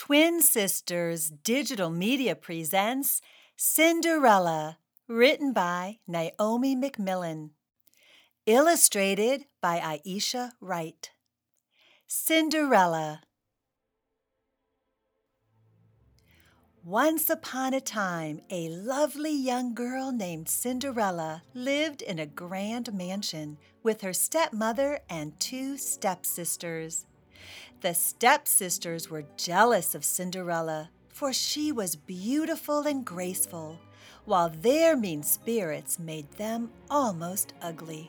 Twin Sisters Digital Media presents Cinderella, written by Naomi McMillan, illustrated by Aisha Wright. Cinderella. Once upon a time, a lovely young girl named Cinderella lived in a grand mansion with her stepmother and two stepsisters. The stepsisters were jealous of Cinderella, for she was beautiful and graceful, while their mean spirits made them almost ugly.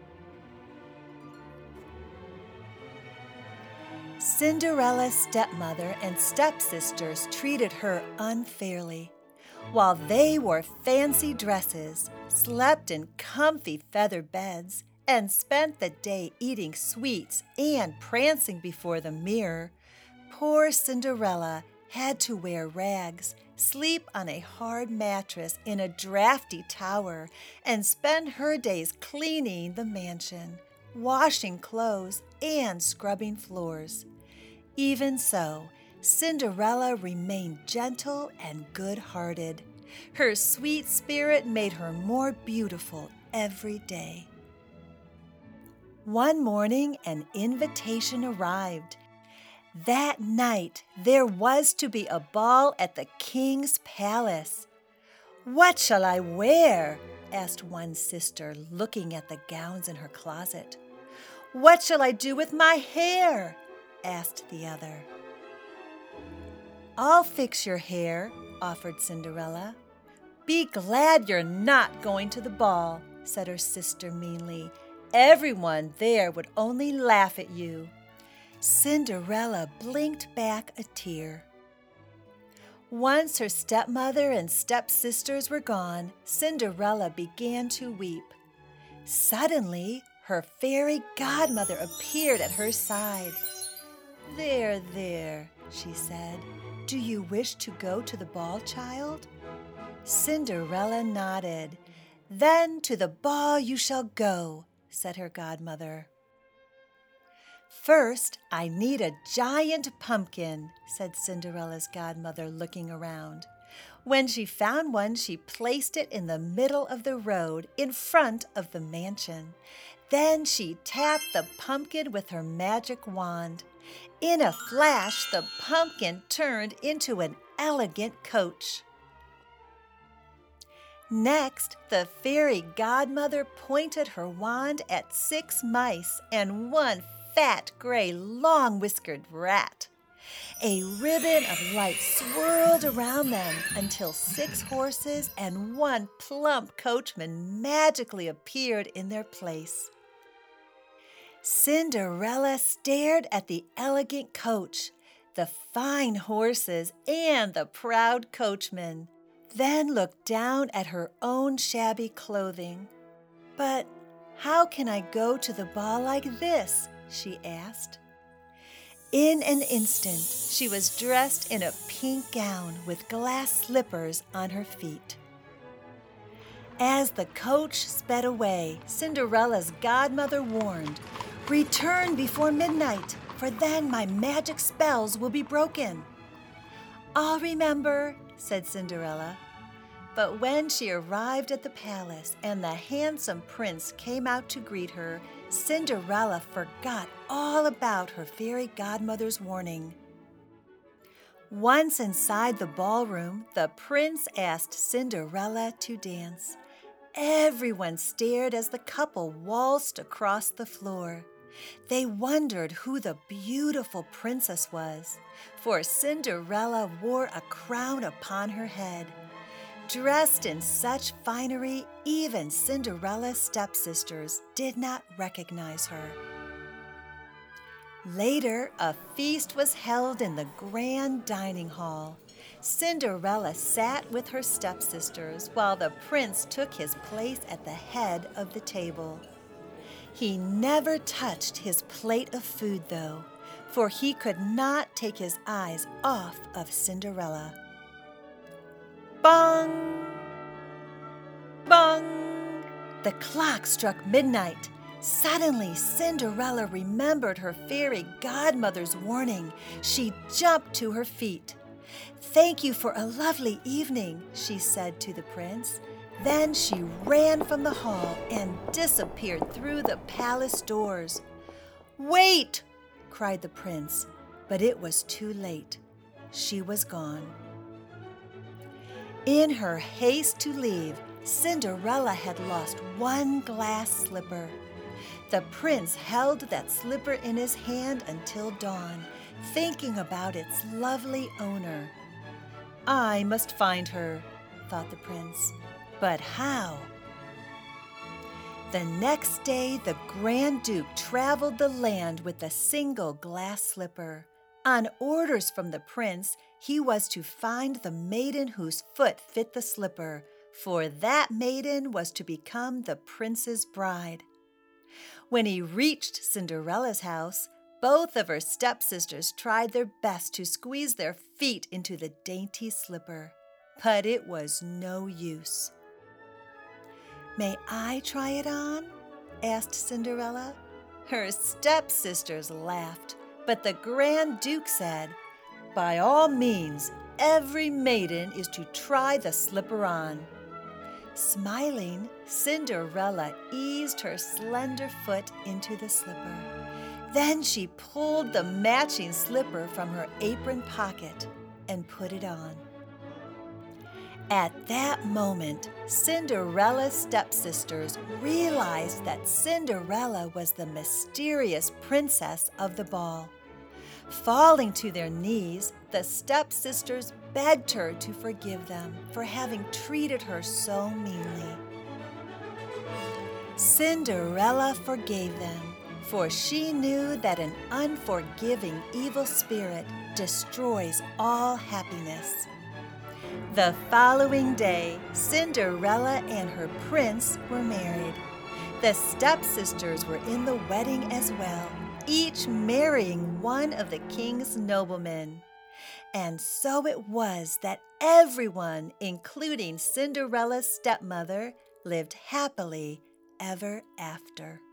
Cinderella's stepmother and stepsisters treated her unfairly. While they wore fancy dresses, slept in comfy feather beds, and spent the day eating sweets and prancing before the mirror, poor Cinderella had to wear rags, sleep on a hard mattress in a drafty tower, and spend her days cleaning the mansion, washing clothes, and scrubbing floors. Even so, Cinderella remained gentle and good-hearted. Her sweet spirit made her more beautiful every day. One morning, an invitation arrived. That night, there was to be a ball at the king's palace. "What shall I wear?" asked one sister, looking at the gowns in her closet. "What shall I do with my hair?" asked the other. "I'll fix your hair," offered Cinderella. "Be glad you're not going to the ball," said her sister meanly. "Everyone there would only laugh at you." Cinderella blinked back a tear. Once her stepmother and stepsisters were gone, Cinderella began to weep. Suddenly, her fairy godmother appeared at her side. There, she said. "Do you wish to go to the ball, child?" Cinderella nodded. "Then to the ball you shall go," said her godmother. "First, I need a giant pumpkin," said Cinderella's godmother, looking around. When she found one, she placed it in the middle of the road in front of the mansion. Then she tapped the pumpkin with her magic wand. In a flash, the pumpkin turned into an elegant coach. Next, the fairy godmother pointed her wand at 6 mice and one fat, gray, long-whiskered rat. A ribbon of light swirled around them until 6 horses and one plump coachman magically appeared in their place. Cinderella stared at the elegant coach, the fine horses, and the proud coachman, then looked down at her own shabby clothing. "But how can I go to the ball like this?" she asked. In an instant, she was dressed in a pink gown with glass slippers on her feet. As the coach sped away, Cinderella's godmother warned, "Return before midnight, for then my magic spells will be broken." "I'll remember," said Cinderella. But when she arrived at the palace and the handsome prince came out to greet her, Cinderella forgot all about her fairy godmother's warning. Once inside the ballroom, the prince asked Cinderella to dance. Everyone stared as the couple waltzed across the floor. They wondered who the beautiful princess was, for Cinderella wore a crown upon her head. Dressed in such finery, even Cinderella's stepsisters did not recognize her. Later, a feast was held in the grand dining hall. Cinderella sat with her stepsisters while the prince took his place at the head of the table. He never touched his plate of food, though, for he could not take his eyes off of Cinderella. Bong! Bong! The clock struck midnight. Suddenly, Cinderella remembered her fairy godmother's warning. She jumped to her feet. "Thank you for a lovely evening," she said to the prince. Then she ran from the hall and disappeared through the palace doors. "Wait!" cried the prince, but it was too late. She was gone. In her haste to leave, Cinderella had lost one glass slipper. The prince held that slipper in his hand until dawn, thinking about its lovely owner. "I must find her," thought the prince. But how? The next day, the Grand Duke traveled the land with a single glass slipper. On orders from the prince, he was to find the maiden whose foot fit the slipper, for that maiden was to become the prince's bride. When he reached Cinderella's house, both of her stepsisters tried their best to squeeze their feet into the dainty slipper, but it was no use. "May I try it on?" asked Cinderella. Her stepsisters laughed, but the Grand Duke said, "By all means, every maiden is to try the slipper on." Smiling, Cinderella eased her slender foot into the slipper. Then she pulled the matching slipper from her apron pocket and put it on. At that moment, Cinderella's stepsisters realized that Cinderella was the mysterious princess of the ball. Falling to their knees, the stepsisters begged her to forgive them for having treated her so meanly. Cinderella forgave them, for she knew that an unforgiving evil spirit destroys all happiness. The following day, Cinderella and her prince were married. The stepsisters were in the wedding as well, each marrying one of the king's noblemen. And so it was that everyone, including Cinderella's stepmother, lived happily ever after.